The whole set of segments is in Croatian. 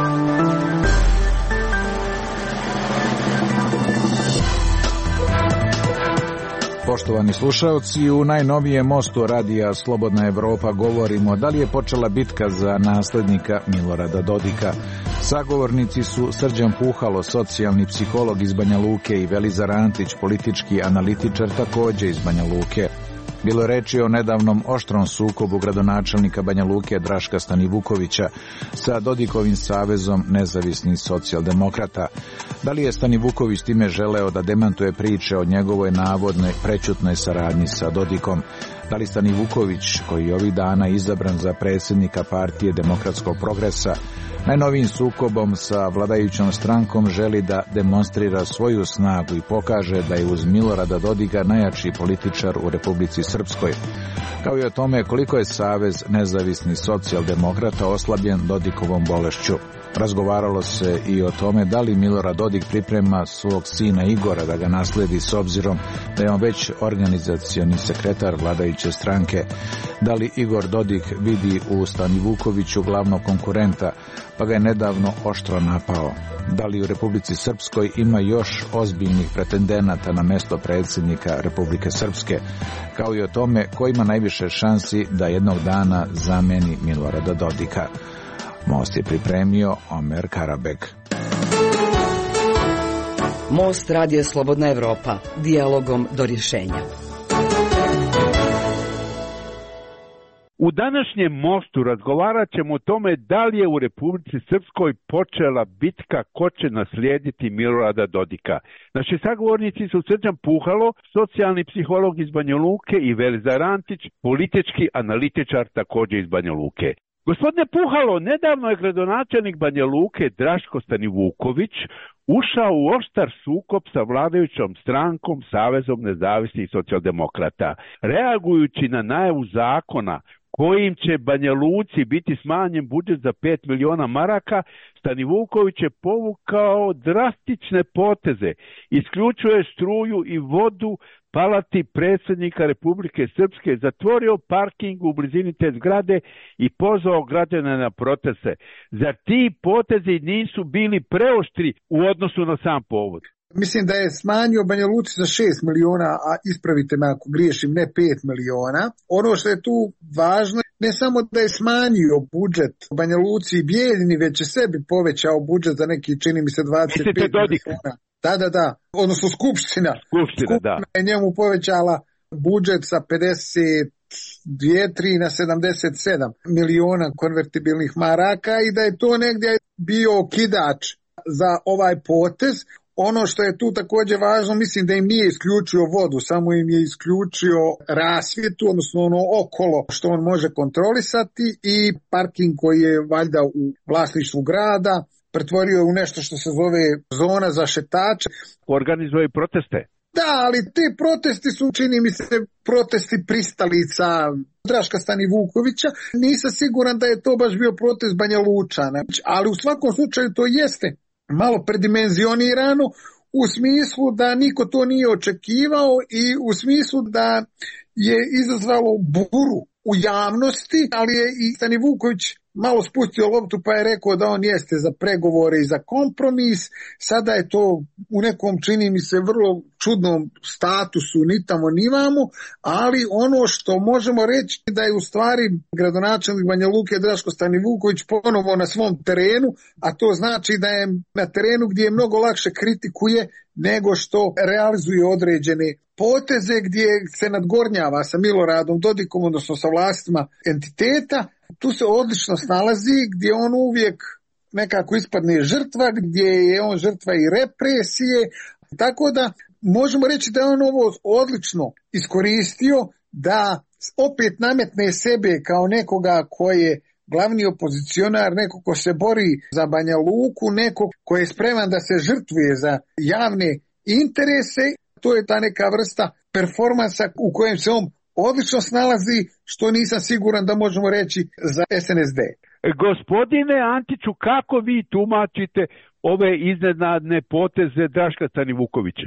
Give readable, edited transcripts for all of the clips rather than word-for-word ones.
Poštovani slušaoci, u najnovijem mostu radija Slobodna Evropa govorimo da li je počela bitka za naslednika Milorada Dodika. Sagovornici su Srđan Puhalo, socijalni psiholog iz Banja Luke, i Velizar Antić, politički analitičar, takođe iz Banja Luke. Bilo je reči o nedavnom oštrom sukobu gradonačelnika Banja Luke Draška Stanivukovića sa Dodikovim savezom nezavisnih socijaldemokrata. Da li je Stanivuković time želeo da demantuje priče o njegovoj navodnoj prećutnoj saradnji sa Dodikom? Da li Stanivuković, koji je ovih dana izabran za predsjednika partije Demokratskog progresa, najnovijim sukobom sa vladajućom strankom želi da demonstrira svoju snagu i pokaže da je uz Milorada Dodika najjači političar u Republici Srpskoj, kao i o tome koliko je Savez nezavisnih socijaldemokrata oslabljen Dodikovom bolešću. Razgovaralo se i o tome da li Milorad Dodik priprema svog sina Igora da ga nasledi, s obzirom da je on već organizacioni sekretar vladajuće stranke. Da li Igor Dodik vidi u Stanivukoviću glavnog konkurenta, pa ga je nedavno oštro napao. Da li u Republici Srpskoj ima još ozbiljnih pretendenata na mesto predsjednika Republike Srpske, kao i o tome ko ima najviše šansi da jednog dana zameni Milorada Dodika. Most je pripremio Omer Karabeg. Most radija Slobodna Evropa, dijalogom do rješenja. U današnjem mostu razgovarat ćemo o tome da li je u Republici Srpskoj počela bitka ko će naslijediti Milorada Dodika. Naši sagovornici su Srđan Puhalo, socijalni psiholog iz Banja Luke, i Velizar Antić, politički analitičar, također iz Banja Luke. Gospodine Puhalo, nedavno je gradonačelnik Banja Luke Draško Stanivuković ušao u oštar sukob sa vladajućom strankom Savezom nezavisnih socijaldemokrata. Reagujući na najavu zakona kojim će Banja Luci biti smanjen budžet za 5 miliona maraka, Stanivuković je povukao drastične poteze, isključuje struju i vodu palati predsjednika Republike Srpske, zatvorio parking u blizini te zgrade i pozvao građane na proteste. Zar ti potezi nisu bili preoštri u odnosu na sam povod? Mislim da je smanjio Banja Luci za 6 miliona, a ispravite me ako griješim, ne 5 miliona. Ono što je tu važno, ne samo da je smanjio budžet Banja Luci i Bijeljini, već je sebi povećao budžet za neki, čini mi se, 25 miliona. Da. Odnosno Skupština je njemu povećala budžet sa 52 na 77 miliona konvertibilnih maraka i da je to negdje bio okidač za ovaj potez. Ono što je tu također važno, mislim da im nije isključio vodu, samo im je isključio rasvjetu, odnosno ono okolo što on može kontrolisati, i parking koji je valjda u vlasništvu grada pretvorio je u nešto što se zove zona za šetače. Organizuje proteste. Da, ali te protesti su, čini mi se, protesti pristalica Draška Stanivukovića. Nisam siguran da je to baš bio protest Banja Lučana, ali u svakom slučaju to jeste malo predimenzionirano u smislu da niko to nije očekivao i u smislu da je izazvalo buru u javnosti, ali je i Stanivuković malo spustio loptu pa je rekao da on jeste za pregovore i za kompromis. Sada je to u nekom, čini mi se, vrlo čudnom statusu, ni tamo ni vamo, ali ono što možemo reći da je u stvari gradonačelnik Banja Luke Draško Stanivuković ponovo na svom terenu, a to znači da je na terenu gdje je mnogo lakše kritikuje nego što realizuje određene poteze, gdje se nadgornjava sa Miloradom Dodikom, odnosno sa vlastima entiteta. Tu se odlično snalazi, gdje on uvijek nekako ispadne žrtva, gdje je on žrtva i represije, tako da možemo reći da je on ovo odlično iskoristio da opet nametne sebe kao nekoga ko je glavni opozicionar, neko ko se bori za Banja Luku, neko ko je spreman da se žrtvuje za javne interese. To je ta neka vrsta performansa u kojem se on odlično snalazi, što nisam siguran da možemo reći za SNSD. Gospodine Antiću, kako vi tumačite ove iznenadne poteze Draška Stanivukovića?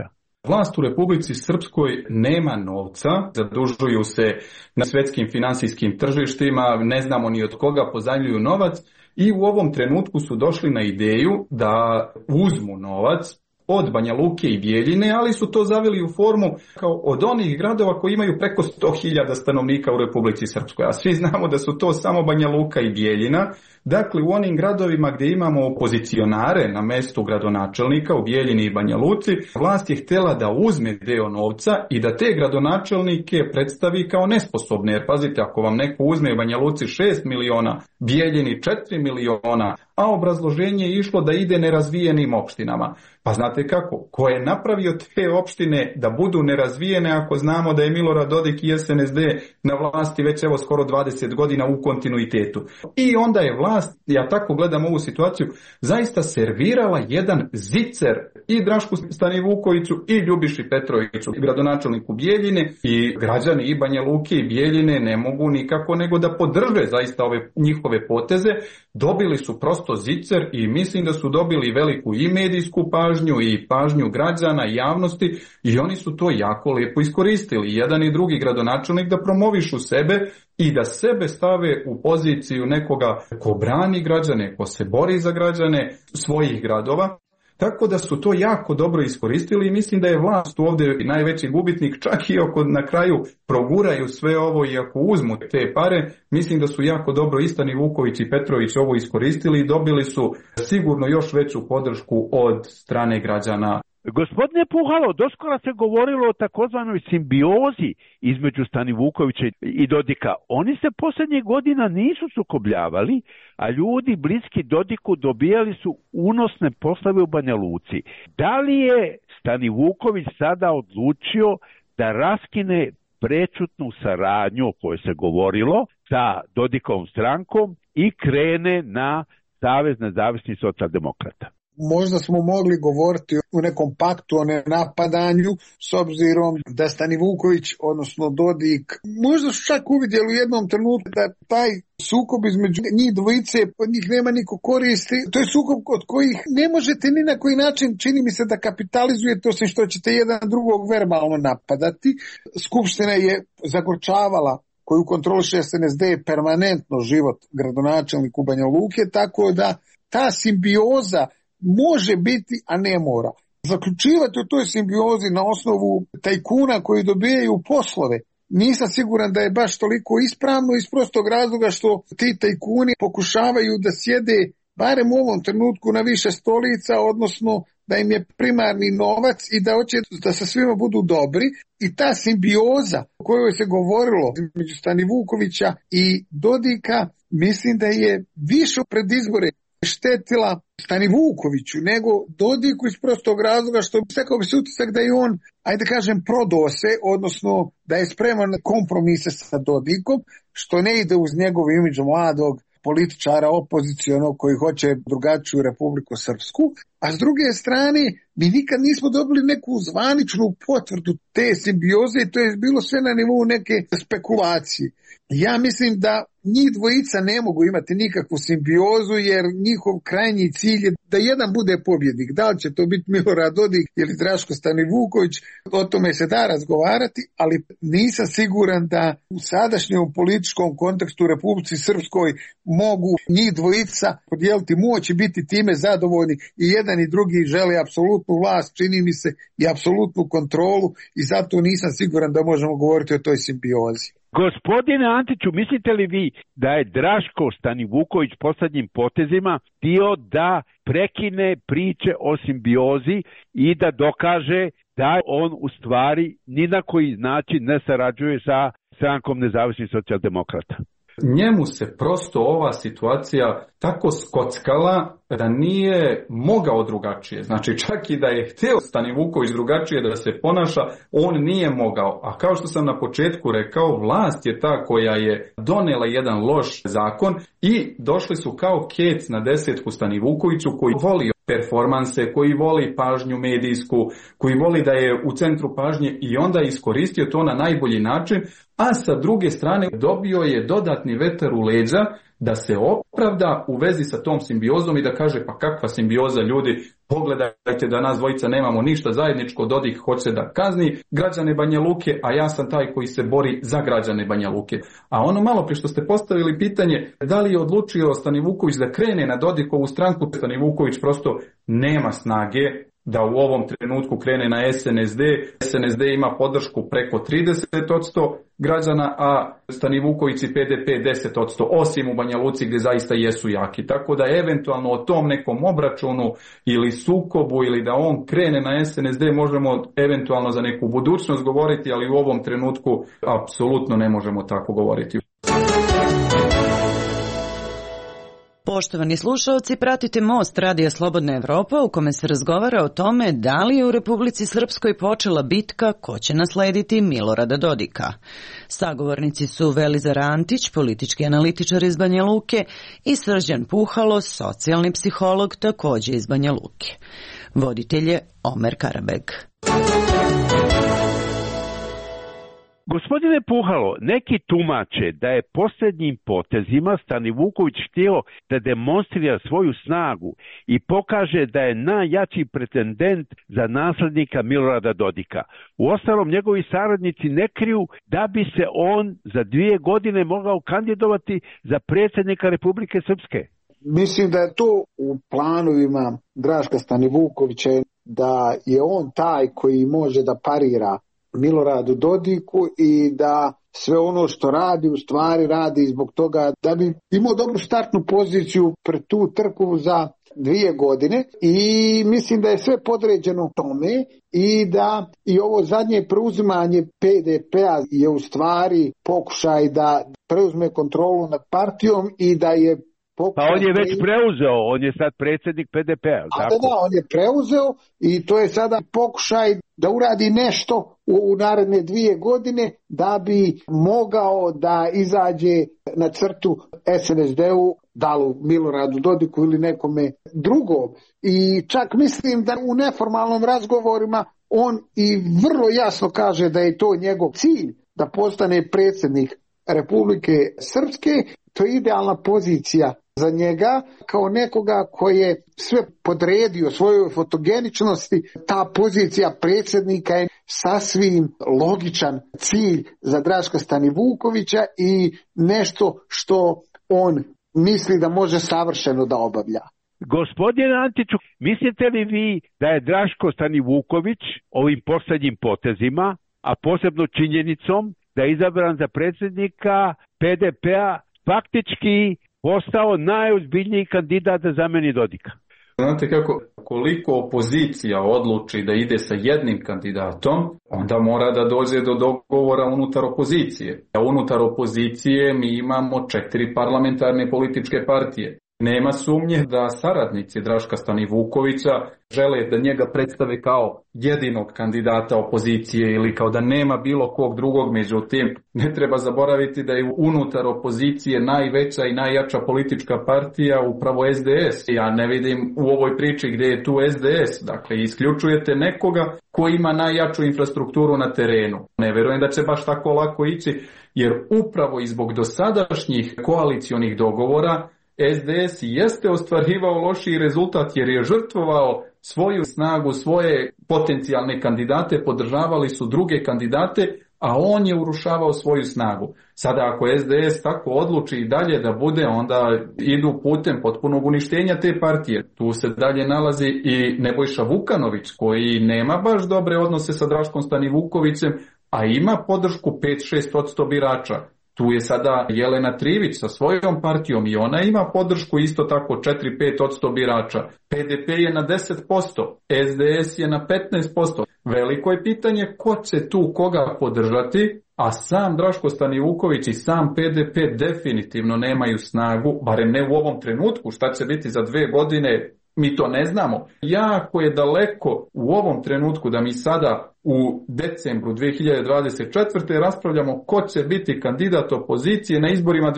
Vlast u Republici Srpskoj nema novca, zadužuju se na svjetskim finansijskim tržištima, ne znamo ni od koga pozajmljuju novac i u ovom trenutku su došli na ideju da uzmu novac od Banja Luke i Bijeljine, ali su to zaveli u formu kao od onih gradova koji imaju preko 100.000 stanovnika u Republici Srpskoj, a svi znamo da su to samo Banja Luka i Bijeljina. Dakle, u onim gradovima gdje imamo opozicionare na mestu gradonačelnika u Bijeljini i Banja Luci, vlast je htjela da uzme deo novca i da te gradonačelnike predstavi kao nesposobne. Jer pazite, ako vam neko uzme u Banja Luci 6 miliona, Bijeljini 4 miliona, a obrazloženje je išlo da ide nerazvijenim opštinama. Pa znate kako? Ko je napravio te opštine da budu nerazvijene ako znamo da je Milorad Dodik i SNSD na vlasti već evo skoro 20 godina u kontinuitetu. I onda je vlast, ja tako gledam ovu situaciju, zaista servirala jedan zicer i Drašku Stanivukoviću i Ljubiši Petroviću, gradonačelniku Bijeljine, i građani i Banja Luke i Bijeljine ne mogu nikako nego da podrže zaista ove njihove poteze. Dobili su prosto zicer i mislim da su dobili veliku i medijsku pažnju i pažnju građana i javnosti i oni su to jako lijepo iskoristili. Jedan i drugi gradonačelnik da promovišu sebe i da sebe stave u poziciju nekoga ko brani građane, ko se bori za građane svojih gradova. Tako da su to jako dobro iskoristili i mislim da je vlast ovdje najveći gubitnik, čak i ako na kraju proguraju sve ovo i ako uzmu te pare, mislim da su jako dobro i Stanivuković i Petrović ovo iskoristili i dobili su sigurno još veću podršku od strane građana. Gospodine Puhalo, doskora se govorilo o takozvanoj simbiozi između Stanivukovića i Dodika. Oni se posljednjih godina nisu sukobljavali, a ljudi bliski Dodiku dobijali su unosne poslove u Banja Luci. Da li je Stanivuković sada odlučio da raskine prečutnu saradnju o kojoj se govorilo sa Dodikovom strankom i krene na Savez nezavisnih socijaldemokrata? Možda smo mogli govoriti u nekom paktu o nenapadanju s obzirom da Stanivuković, odnosno Dodik, možda su čak uvidjeli u jednom trenutku da taj sukob između njih dvojice, od njih nema niko koristi. To je sukob od kojih ne možete ni na koji način, čini mi se, da kapitalizujete osim što ćete jedan drugog verbalno napadati. Skupština je zagorčavala, koju kontroliše SNSD, permanentno život gradonačelniku Banja Luke, tako da ta simbioza može biti, a ne mora. Zaključivati u toj simbiozi na osnovu tajkuna koji dobijaju poslove, nisam siguran da je baš toliko ispravno iz prostog razloga što ti tajkuni pokušavaju da sjede barem u ovom trenutku na više stolica, odnosno da im je primarni novac i da hoće da sa svima budu dobri. I ta simbioza o kojoj se govorilo između Stanivukovića i Dodika, mislim da je više pred izbore štetila Stanivukoviću nego Dodiku iz prostog razloga što stekao bi se utisak da je on, ajde kažem, prodao se, odnosno da je spreman na kompromise sa Dodikom, što ne ide uz njegov imidž mladog političara opozicionog koji hoće drugačiju Republiku Srpsku, a s druge strane mi nikad nismo dobili neku zvaničnu potvrdu te simbioze i to je bilo sve na nivou neke spekulacije. Ja mislim da njih dvojica ne mogu imati nikakvu simbiozu jer njihov krajnji cilj je da jedan bude pobjednik. Da li će to biti Milorad Dodik ili Draško Stanivuković, o tome se da razgovarati, ali nisam siguran da u sadašnjem političkom kontekstu u Republici Srpskoj mogu njih dvojica podijeliti moć i biti time zadovoljni i jedan i drugi žele apsolutnu vlast, čini mi se, i apsolutnu kontrolu i zato nisam siguran da možemo govoriti o toj simbiozi. Gospodine Antiću, mislite li vi da je Draško Stanivuković posljednjim potezima htio da prekine priče o simbiozi i da dokaže da on u stvari ni na koji način ne sarađuje sa strankom nezavisnih socijaldemokrata? Njemu se prosto ova situacija tako skockala da nije mogao drugačije. Znači čak i da je htio Stanivuković drugačije da se ponaša, on nije mogao. A kao što sam na početku rekao, vlast je ta koja je donela jedan loš zakon i došli su kao kec na desetku Stanivukoviću koji voli performanse, koji voli pažnju medijsku, koji voli da je u centru pažnje i onda je iskoristio to na najbolji način, a sa druge strane dobio je dodatni vetar u leđa da se opravda u vezi sa tom simbiozom i da kaže pa kakva simbioza ljudi, pogledajte da nas dvojica nemamo ništa zajedničko, Dodik hoće da kazni građane Banja Luke, a ja sam taj koji se bori za građane Banja Luke. A ono malo prije što ste postavili pitanje da li je odlučio Stanivuković da krene na Dodikovu stranku, Stanivuković prosto nema snage da u ovom trenutku krene na SNSD. SNSD ima podršku preko 30% građana, a Stanivuković i PDP 10%, osim u Banja Luci gdje zaista jesu jaki. Tako da eventualno o tom nekom obračunu ili sukobu ili da on krene na SNSD možemo eventualno za neku budućnost govoriti, ali u ovom trenutku apsolutno ne možemo tako govoriti. Poštovani slušalci, pratite Most Radija Slobodna Evropa u kome se razgovara o tome da li je u Republici Srpskoj počela bitka ko će naslediti Milorada Dodika. Sagovornici su Velizar Antić, politički analitičar iz Banja Luke, i Srđan Puhalo, socijalni psiholog, također iz Banja Luke. Voditelj je Omer Karabeg. Gospodine Puhalo, neki tumače da je posljednjim potezima Stanivuković htio da demonstrira svoju snagu i pokaže da je najjači pretendent za naslednika Milorada Dodika. Uostalom, njegovi saradnici ne kriju da bi se on za 2 godine mogao kandidovati za predsjednika Republike Srpske. Mislim da je to u planovima Draška Stanivukovića, da je on taj koji može da parira Miloradu Dodiku i da sve ono što radi u stvari radi zbog toga da bi imao dobru startnu poziciju pred tu trku za 2 godine i mislim da je sve podređeno tome i da i ovo zadnje preuzimanje PDP-a je u stvari pokušaj da preuzme kontrolu nad partijom i da je Pa on je već preuzeo, on je sad predsjednik PDP-a. Da, on je preuzeo i to je sada pokušaj da uradi nešto u naredne 2 godine da bi mogao da izađe na crtu SNSD-u, da li Miloradu Dodiku ili nekome drugom. I čak mislim da u neformalnom razgovorima on i vrlo jasno kaže da je to njegov cilj, da postane predsjednik Republike Srpske. To je idealna pozicija za njega kao nekoga koji je sve podredio svojoj fotogeničnosti. Ta pozicija predsjednika je sasvim logičan cilj za Draška Stanivukovića i nešto što on misli da može savršeno da obavlja. Gospodine Antiću, mislite li vi da je Draško Stanivuković ovim posljednjim potezima, a posebno činjenicom da je izabran za predsjednika PDP-a, faktički postao najozbiljniji kandidat da zameni Dodika? Znate kako, koliko opozicija odluči da ide sa jednim kandidatom, onda mora da dođe do dogovora unutar opozicije. A unutar opozicije mi imamo 4 parlamentarne političke partije. Nema sumnje da saradnici Draška Stanivukovića žele da njega predstave kao jedinog kandidata opozicije ili kao da nema bilo kog drugog, međutim ne treba zaboraviti da je unutar opozicije najveća i najjača politička partija upravo SDS. Ja ne vidim u ovoj priči gdje je tu SDS, dakle isključujete nekoga ko ima najjaču infrastrukturu na terenu. Ne vjerujem da će baš tako lako ići, jer upravo i zbog dosadašnjih koalicionih dogovora SDS jeste ostvarivao lošiji rezultat jer je žrtvovao svoju snagu, svoje potencijalne kandidate, podržavali su druge kandidate, a on je urušavao svoju snagu. Sada ako SDS tako odluči i dalje da bude, onda idu putem potpunog uništenja te partije. Tu se dalje nalazi i Nebojša Vukanović koji nema baš dobre odnose sa Draškom Stanivukovićem, a ima podršku 5-6% birača. Tu je sada Jelena Trivić sa svojom partijom i ona ima podršku isto tako 4-5% birača. PDP je na 10%, SDS je na 15%. Veliko je pitanje ko će tu koga podržati, a sam Draško Stanivuković i sam PDP definitivno nemaju snagu, barem ne u ovom trenutku. Šta će biti za 2 godine, Mi to ne znamo. Jako je daleko u ovom trenutku da mi sada u decembru 2024. raspravljamo ko će biti kandidat opozicije na izborima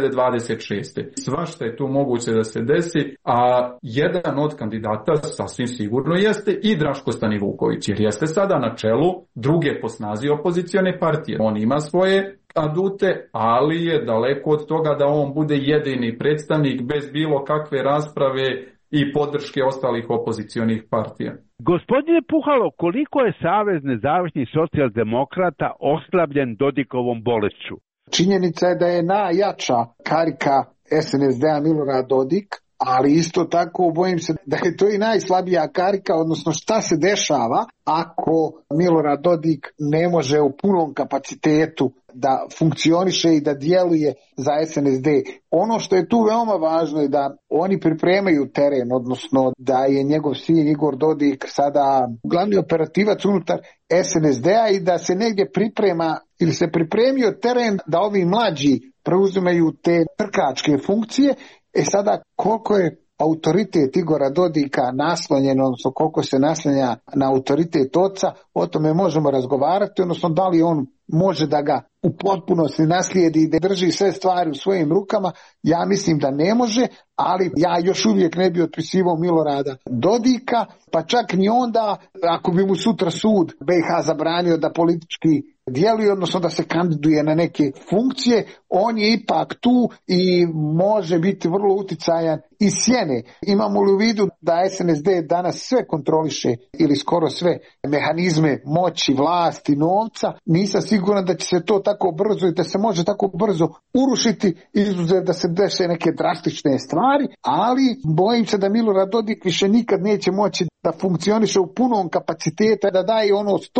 2026. Svašta je tu moguće da se desi, a jedan od kandidata sasvim sigurno jeste i Draško Stanivuković, jer jeste sada na čelu druge po snazi opozicione partije. On ima svoje adute, ali je daleko od toga da on bude jedini predstavnik bez bilo kakve rasprave i podrške ostalih opozicionih partija. Gospodine Puhalo, koliko je Savez nezavisnih socijaldemokrata oslabljen Dodikovom bolešću? Činjenica je da je najjača karika SNSD-a Milorad Dodik, ali isto tako bojim se da je to i najslabija karika, odnosno šta se dešava ako Milorad Dodik ne može u punom kapacitetu da funkcioniše i da djeluje za SNSD. Ono što je tu veoma važno je da oni pripremaju teren, odnosno da je njegov sin Igor Dodik sada glavni operativac unutar SNSD-a i da se negdje priprema ili se pripremio teren da ovi mlađi preuzimaju te trkačke funkcije. Sada koliko je autoritet Igora Dodika naslonjen, odnosno koliko se naslanja na autoritet oca, o tome možemo razgovarati, odnosno da li on može da ga u potpunosti naslijedi i da drži sve stvari u svojim rukama. Ja mislim da ne može, ali ja još uvijek ne bi otpisivao Milorada Dodika, pa čak ni onda ako bi mu sutra sud BiH zabranio da politički djeluje, odnosno da se kandiduje na neke funkcije, on je ipak tu i može biti vrlo uticajan iz sjene. Imamo li u vidu da SNSD danas sve kontroliše ili skoro sve mehanizme moći, vlasti, novca, nisam siguran da će se to tako brzo i da se može tako brzo urušiti, izuzev da se dese neke drastične stvari, ali bojim se da Milorad Dodik više nikad neće moći da funkcioniše u punom kapaciteta, da daje ono 100%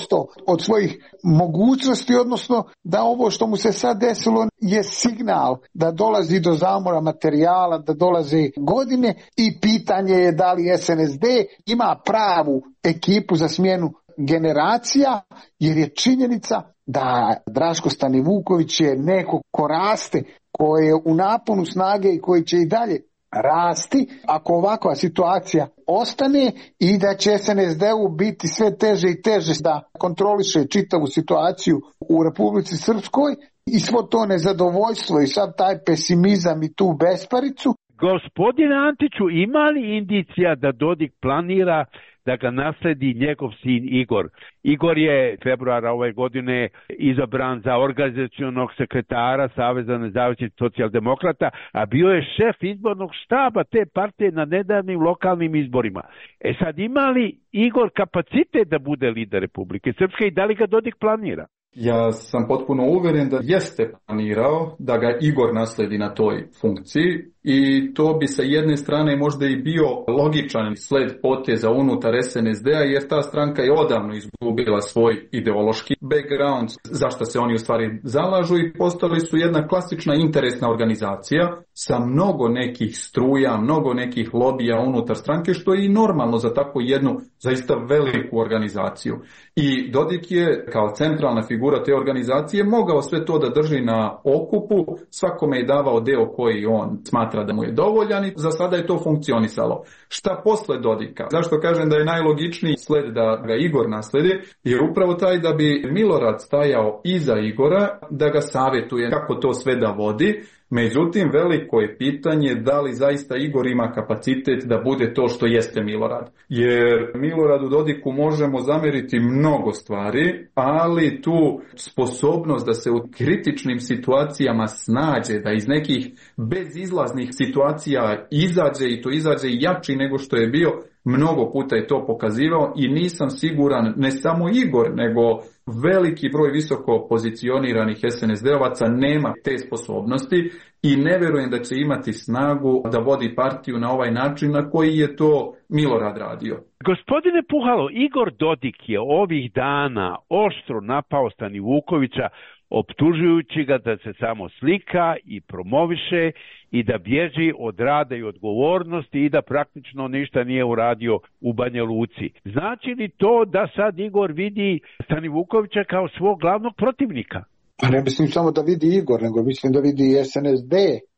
od svojih mogućnosti, odnosno da ovo što mu se sad desilo je signal da dolazi do zamora materijala, da dolaze godine i pitanje je da li SNSD ima pravu ekipu za smjenu generacija, jer je činjenica da Draško Stanivuković je neko ko raste, koji je u naponu snage i koji će i dalje rasti ako ovakva situacija ostane i da će SNSD-u biti sve teže i teže da kontroliše čitavu situaciju u Republici Srpskoj i svo to nezadovoljstvo i sad taj pesimizam i tu besparicu. Gospodine Antiću, ima li indicija da Dodik planira da ga nasledi njegov sin Igor? Igor je februara ove godine izabran za organizacionog sekretara Saveza nezavisnih socijaldemokrata, a bio je šef izbornog štaba te partije na nedavnim lokalnim izborima. Sad ima li Igor kapacitet da bude lider Republike Srpske i da li ga Dodik planira? Ja sam potpuno uvjeren da jeste planirao da ga Igor nasledi na toj funkciji i to bi sa jedne strane možda i bio logičan sled poteza unutar SNSD-a, jer ta stranka je odavno izgubila svoj ideološki background, zašto se oni u stvari zalažu, i postali su jedna klasična interesna organizacija sa mnogo nekih struja, mnogo nekih lobija unutar stranke, što je i normalno za takvu jednu zaista veliku organizaciju. I Dodik je kao centralna figura te organizacije mogao sve to da drži na okupu, svakome je davao deo koji on smatra da mu je dovoljan i za sada je to funkcionisalo. Šta posle Dodika? Zašto kažem da je najlogičniji sled da ga Igor nasledi? Jer upravo taj da bi Milorad stajao iza Igora, da ga savjetuje kako to sve da vodi. Međutim, veliko je pitanje da li zaista Igor ima kapacitet da bude to što jeste Milorad. Jer Miloradu Dodiku možemo zameriti mnogo stvari, ali tu sposobnost da se u kritičnim situacijama snađe, da iz nekih bezizlaznih situacija izađe i to izađe jači nego što je bio, mnogo puta je to pokazivao i nisam siguran, ne samo Igor, nego veliki broj visoko pozicioniranih SNSD-ovaca nema te sposobnosti i ne vjerujem da će imati snagu da vodi partiju na ovaj način na koji je to Milorad radio. Gospodine Puhalo, Igor Dodik je ovih dana oštro napao Stanivukovića, optužujući ga da se samo slika i promoviše i da bježi od rada i odgovornosti i da praktično ništa nije uradio u Banja Luci. Znači li to da sad Igor vidi Stanivukovića kao svog glavnog protivnika? Pa ne mislim samo da vidi Igor, nego mislim da vidi i SNSD, jer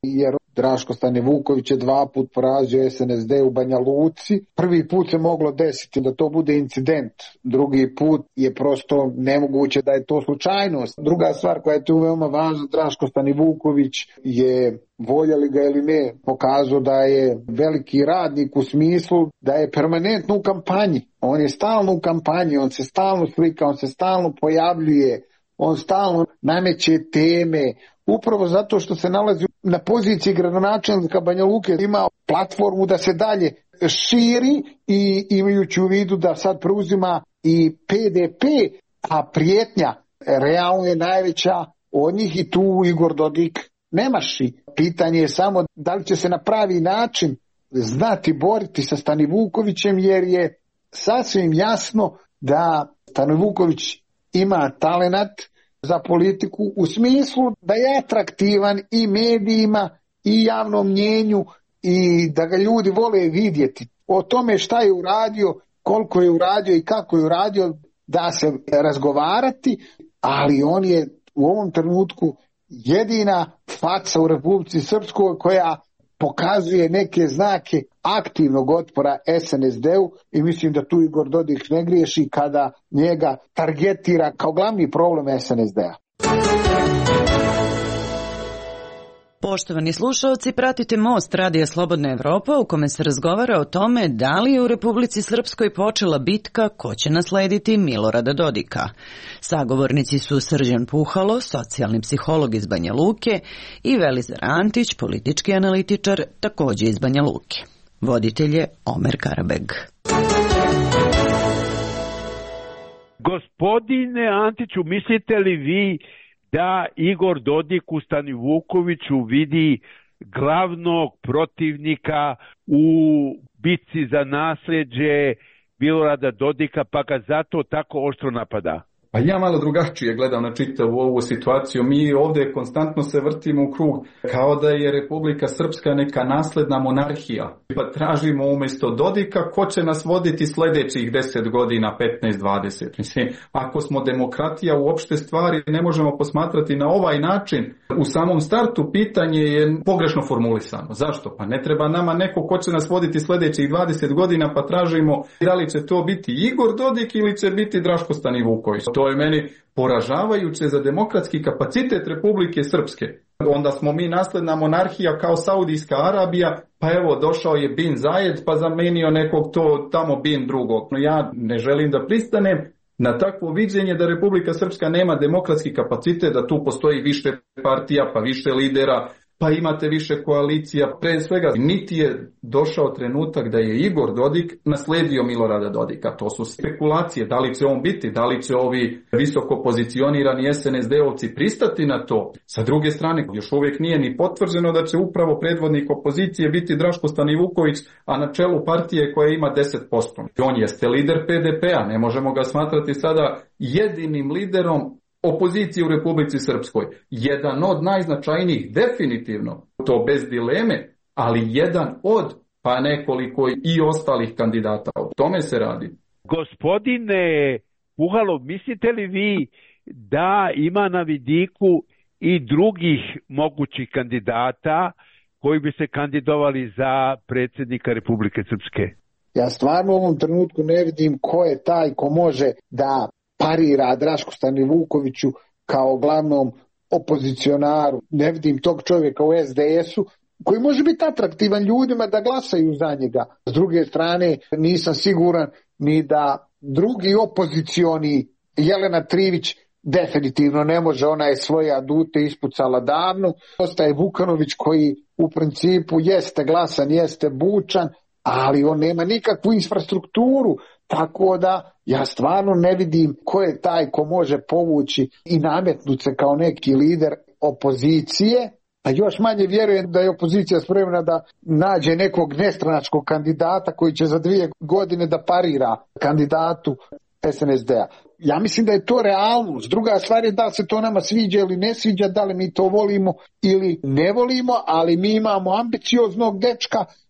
Draško Stanivuković je 2 puta porazio SNSD u Banja Luci. Prvi put se moglo desiti da to bude incident, drugi put je prosto nemoguće da je to slučajnost. Druga stvar koja je tu veoma važna, Draško Stanivuković je, voljeli ga ili ne, pokazao da je veliki radnik u smislu da je permanentno u kampanji. On je stalno u kampanji, on se stalno slika, on se stalno pojavljuje, on stalno nameće teme, upravo zato što se nalazi na poziciji gradonačelnika Banja Luke, ima platformu da se dalje širi i imajući u vidu da sad preuzima i PDP, a prijetnja realno je najveća od njih i tu Igor Dodik ne maši. Pitanje je samo da li će se na pravi način znati boriti sa Stanivukovićem, jer je sasvim jasno da Stanivuković ima talenat za politiku u smislu da je atraktivan i medijima i javnom mnjenju i da ga ljudi vole vidjeti. O tome šta je uradio, koliko je uradio i kako je uradio da se razgovarati, ali on je u ovom trenutku jedina faca u Republici Srpskoj koja pokazuje neke znake aktivnog otpora SNSD-u i mislim da tu Igor Dodik ne griješi kada njega targetira kao glavni problem SNSD-a. Poštovani slušalci, pratite Most Radija Slobodna Evropa u kome se razgovara o tome da li je u Republici Srpskoj počela bitka ko će naslediti Milorada Dodika. Sagovornici su Srđan Puhalo, socijalni psiholog iz Banja Luke, i Velizar Antić, politički analitičar, također iz Banja Luke. Voditelj je Omer Karabeg. Gospodine Antiću, mislite li vi da Igor Dodik u Stanivukoviću vidi glavnog protivnika u bitci za nasljeđe Milorada Dodika, pa ga zato tako oštro napada? Pa ja malo drugačije gledam na čitavu ovu situaciju. Mi ovdje konstantno se vrtimo u krug kao da je Republika Srpska neka nasledna monarhija. Pa tražimo umjesto Dodika ko će nas voditi sljedećih 10 godina, 15-20. Mislim, ako smo demokratija, uopšte stvari ne možemo posmatrati na ovaj način. U samom startu pitanje je pogrešno formulisano. Zašto? Pa ne treba nama neko ko će nas voditi sljedećih 20 godina, pa tražimo da li će to biti Igor Dodik ili će biti Draško Stanivuković. To je meni poražavajuće za demokratski kapacitet Republike Srpske. Onda smo mi nasledna monarhija kao Saudijska Arabija, pa evo došao je Bin Zayed pa zamenio nekog to tamo Bin drugog. No ja ne želim da pristanem na takvo viđenje da Republika Srpska nema demokratski kapacitet, da tu postoji više partija, pa više lidera, pa imate više koalicija. Pre svega, niti je došao trenutak da je Igor Dodik nasledio Milorada Dodika. To su spekulacije. Da li će on biti, da li će ovi visoko pozicionirani SNSD-ovci pristati na to. Sa druge strane, još uvijek nije ni potvrđeno da će upravo predvodnik opozicije biti Draško Stanivuković, a na čelu partije koja ima 10%. On jeste lider PDP-a, ne možemo ga smatrati sada jedinim liderom opozicije u Republici Srpskoj. Jedan od najznačajnijih, definitivno, to bez dileme, ali jedan od, pa nekoliko i ostalih kandidata. O tome se radi. Gospodine Puhalo, mislite li vi da ima na vidiku i drugih mogućih kandidata koji bi se kandidovali za predsjednika Republike Srpske? Ja stvarno u ovom trenutku ne vidim ko je taj ko može da parira Drašku Stanivukoviću kao glavnom opozicionaru. Ne vidim tog čovjeka u SDS-u koji može biti atraktivan ljudima da glasaju za njega. S druge strane, nisam siguran ni da drugi opozicioni, Jelena Trivić definitivno ne može, ona je svoje adute ispucala davno. Ostaje Vukanović koji u principu jeste glasan, jeste bučan, ali on nema nikakvu infrastrukturu, tako da ja stvarno ne vidim ko je taj ko može povući i nametnuti se kao neki lider opozicije, a još manje vjerujem da je opozicija spremna da nađe nekog nestranačkog kandidata koji će za 2 godine da parira kandidatu SNSD-a. Ja mislim da je to realnost. Druga stvar je da se to nama sviđa ili ne sviđa, da li mi to volimo ili ne volimo, ali mi imamo ambicioznog dečka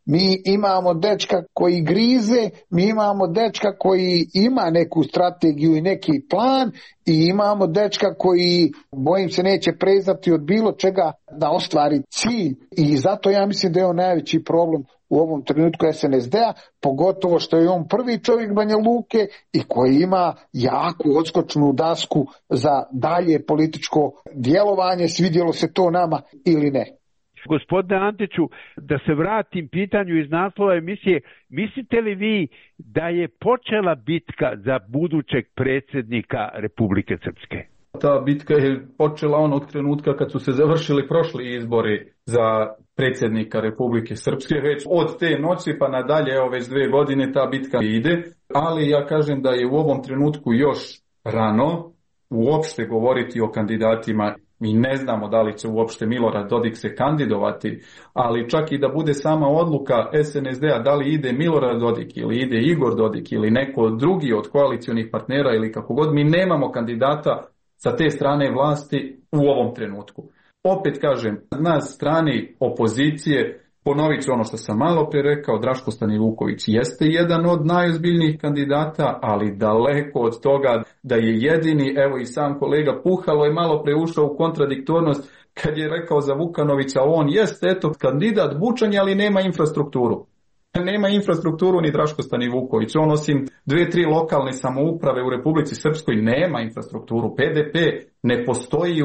Mi imamo dečka koji grize, mi imamo dečka koji ima neku strategiju i neki plan i imamo dečka koji, bojim se, neće prezati od bilo čega da ostvari cilj. I zato ja mislim da je on najveći problem u ovom trenutku SNSD-a, pogotovo što je on prvi čovjek Banja Luke i koji ima jaku odskočnu dasku za dalje političko djelovanje, svidjelo se to nama ili ne. Gospodine Antiću, da se vratim pitanju iz naslova emisije, mislite li vi da je počela bitka za budućeg predsjednika Republike Srpske? Ta bitka je počela onog trenutka kad su se završili prošli izbori za predsjednika Republike Srpske. Već od te noći pa nadalje, evo već 2 godine ta bitka ide, ali ja kažem da je u ovom trenutku još rano uopšte govoriti o kandidatima. Mi ne znamo da li će uopšte Milorad Dodik se kandidovati, ali čak i da bude sama odluka SNSD-a da li ide Milorad Dodik ili ide Igor Dodik ili neko drugi od koalicionih partnera ili kako god, mi nemamo kandidata sa te strane vlasti u ovom trenutku. Opet kažem, na strani opozicije, ponovit ću ono što sam malo pre rekao, Draško Stanivuković jeste jedan od najozbiljnijih kandidata, ali daleko od toga da je jedini. Evo i sam kolega Puhalo je malo preušao u kontradiktornost kad je rekao za Vukanovića, on jeste eto kandidat bučanja, ali nema infrastrukturu. Nema infrastrukturu ni Draško Stanivuković. On osim 2-3 lokalne samouprave u Republici Srpskoj nema infrastrukturu. PDP ne postoji u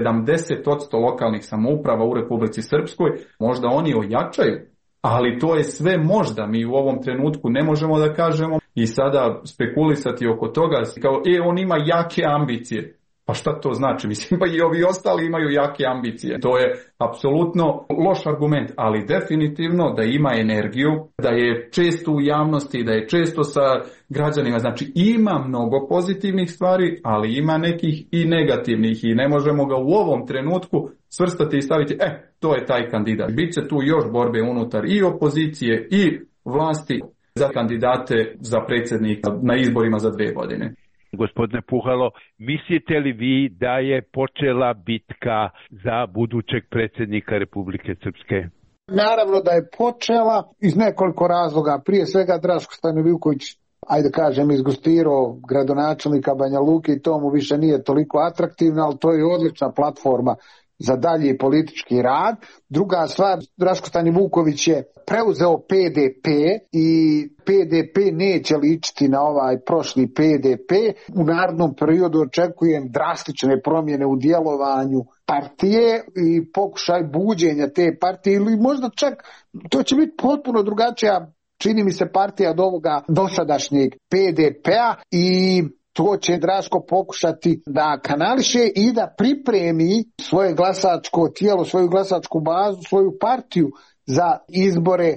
70% lokalnih samouprava u Republici Srpskoj. Možda oni ojačaju, ali to je sve možda. Mi u ovom trenutku ne možemo da kažemo i sada spekulisati oko toga kao on ima jake ambicije. Pa šta to znači? Mislim, pa i ovi ostali imaju jake ambicije. To je apsolutno loš argument, ali definitivno da ima energiju, da je često u javnosti, da je često sa građanima. Znači ima mnogo pozitivnih stvari, ali ima nekih i negativnih i ne možemo ga u ovom trenutku svrstati i staviti, to je taj kandidat. Biće tu još borbe unutar i opozicije i vlasti za kandidate za predsjednika na izborima za 2 godine. Gospodine Puhalo, mislite li vi da je počela bitka za budućeg predsjednika Republike Srpske? Naravno da je počela iz nekoliko razloga. Prije svega Draško Stanivuković, ajde kažem, izgustirao gradonačelnika Banja Luke i to mu više nije toliko atraktivno, ali to je odlična platforma za dalji politički rad. Druga stvar, Draško Stanivuković je preuzeo PDP i PDP neće ličiti na ovaj prošli PDP. U narednom periodu očekujem drastične promjene u djelovanju partije i pokušaj buđenja te partije ili možda čak to će biti potpuno drugačija, čini mi se, partija od ovoga dosadašnjeg PDP-a i to će Draško pokušati da kanališe i da pripremi svoje glasačko tijelo, svoju glasačku bazu, svoju partiju za izbore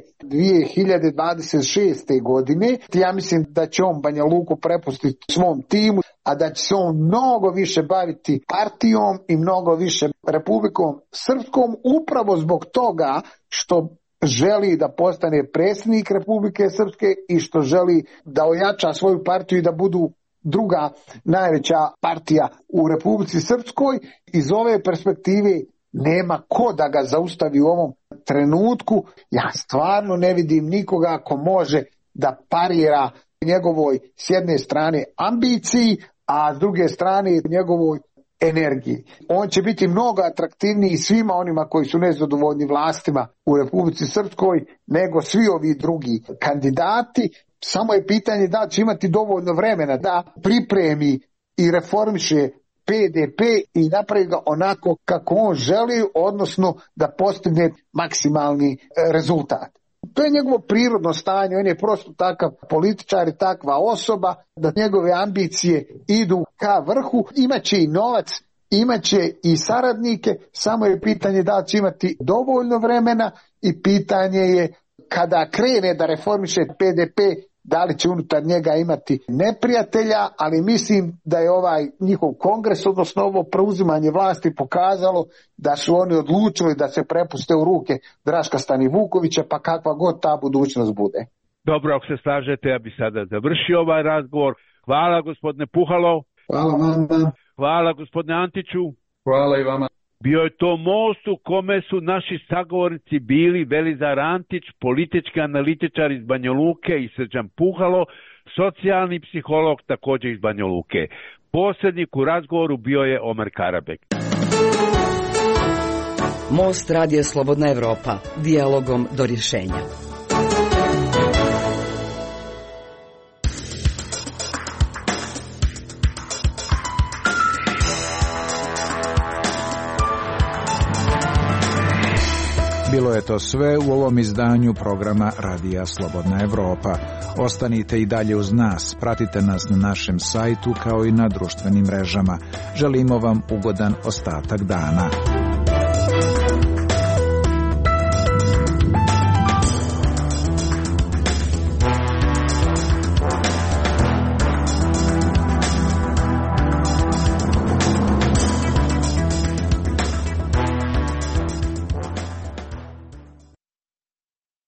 2026. godine. Ja mislim da će on Banja Luku prepustiti svom timu, a da će se on mnogo više baviti partijom i mnogo više Republikom Srpskom, upravo zbog toga što želi da postane predsjednik Republike Srpske i što želi da ojača svoju partiju i da budu druga najveća partija u Republici Srpskoj. Iz ove perspektive nema ko da ga zaustavi u ovom trenutku. Ja stvarno ne vidim nikoga ako može da parira njegovoj s jedne strane ambiciji, a s druge strane njegovoj energiji. On će biti mnogo atraktivniji svima onima koji su nezadovoljni vlastima u Republici Srpskoj nego svi ovi drugi kandidati. Samo je pitanje da će imati dovoljno vremena da pripremi i reformiše PDP i napravi ga onako kako on želi, odnosno da postigne maksimalni rezultat. To je njegovo prirodno stanje, on je prosto takav političar i takva osoba da njegove ambicije idu ka vrhu, imaće i novac, imaće i saradnike, samo je pitanje da će imati dovoljno vremena i pitanje je kada krene da reformiše PDP, da li će unutar njega imati neprijatelja, ali mislim da je ovaj njihov kongres, odnosno ovo preuzimanje vlasti pokazalo da su oni odlučili da se prepuste u ruke Draška Stanivukovića, pa kakva god ta budućnost bude. Dobro, ako se slažete, ja bi sada završio ovaj razgovor. Hvala gospodine Puhalo. Hvala vama. Hvala gospodine Antiću. Hvala i vama. Bio je to most u kome su naši sagovornici bili Velizar Antić, politički analitičar iz Banja Luke, i Srđan Puhalo, socijalni psiholog također iz Banja Luke. Posrednik u razgovoru bio je Omer Karabek. Most radija Slobodna Evropa, dijalogom do rješenja. Bilo je to sve u ovom izdanju programa Radija Slobodna Evropa. Ostanite i dalje uz nas, pratite nas na našem sajtu kao i na društvenim mrežama. Želimo vam ugodan ostatak dana.